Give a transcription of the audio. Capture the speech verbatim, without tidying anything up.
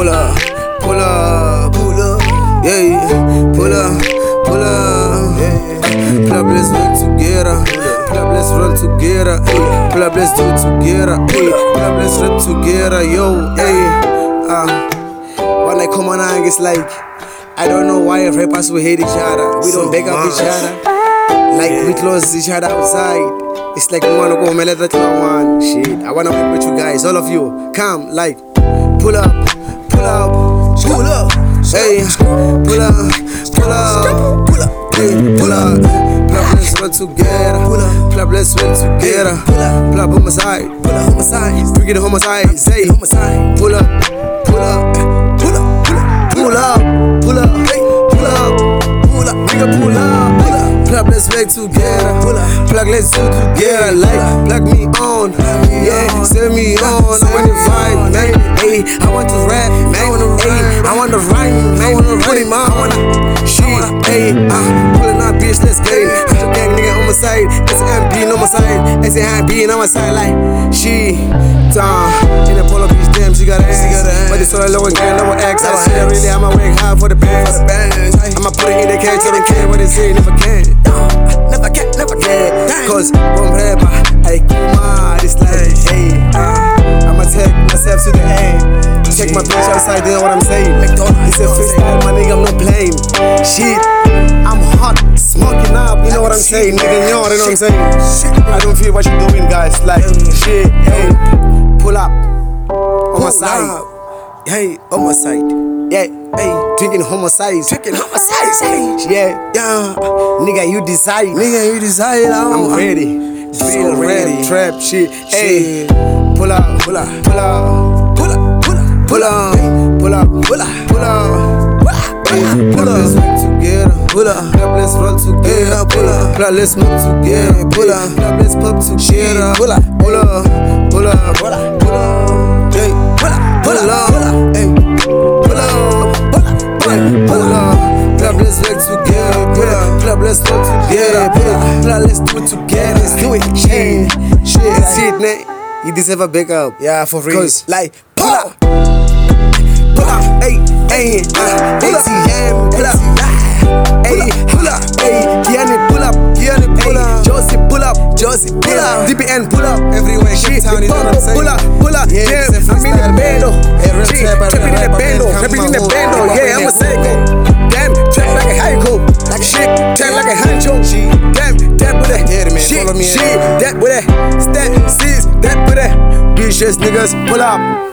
pull up, pull up, pull up, yeah, pull up, pull up, yeah. Pull up, let's work together. Pull up, let's run together. Ay. Pull up, let's do it together. Ay. Pull up, let's run together, yo. Ay. Uh, when I come on, it's like I don't know why rappers we hate each other. We don't beg up each other. Like we close each other outside. It's like we wanna go, man, let the club one. Shit, I wanna work with you guys, all of you. Come, like, pull up, pull up, pull up, hey, pull up, pull up, pull up, hey, pull up. Pull up, let's run together. Pull up, pull up, let's run together. Pull up, pull up, homicide, pull up, homicide. Bring it homicide, say, homicide. Pull up, pull up, pull up, pull up, pull up, hey, pull up, pull up, nigga, pull up, pull up. Plug, let's work together. Plug, let's do together. Like, plug me on, yeah, send me on. I want to vibe, man. Hey, I want to rap, man. Hey, I want to rhyme, man. I want to put him on. I want to shit, hey, ah, pulling out, bitch, let's get it. I'm a gang nigga on my side. S M B on my side. S M B on my side, like, she, down. In the pull up, bitch, damn, she got ass. But it's all low again, lower X. I said, really, I'ma work hard for the bands. I'ma put it in the cage, I don't care what they say, never can. Never can, never can. Cause one rapper, I kuma, it's like, hey, uh, I'ma take myself to the end. Check my bitch outside, you know what I'm saying? It's a freestyle, my nigga, I'm not playing. Shit, I'm hot, smoking up, you know what I'm saying? Nigga, you know what I'm saying? I don't feel what you're doing, guys. Like, shit, hey, pull up on my side. Hey, on my side. Yeah, hey, drinking homicide, drinking homicide, yeah, yeah, nigga, you decide, nigga, you decide, I'm ready, feel ready, trap shit, hey, pull up, pull up, pull up, pull up, pull up, pull up, pull up, pull up, pull up, pull up, let's work together, pull up, let's run together, pull up, let's move together, pull up, let's pop together, pull up, pull up, pull up, pull up, pull up, hey, pull up, pull up, hey. Pull up, club, let's work together. Pull up, club, let's work together. Pull up, club, let's do it together. Let's do it, shit, shit, that's it, man. You deserve a big up, yeah, for real. Cause, like, pull up, pull up, hey, hey, pull up, pull up, hey, pull up, hey, Kiani, pull up, Kiani, pull up, Josie, pull up, Josie, pull up, D B N, pull up, everywhere, shit, pull up, pull up, yeah, I'm in the bando, trapping in the bando, trapping in the bando, yeah, I'm a psycho. Damn, trap like a haiku, like a shit, trap like a hancho. Damn, that with that, shit, shit, that with that, stat, sis, that with that. Bitches, niggas, pull up.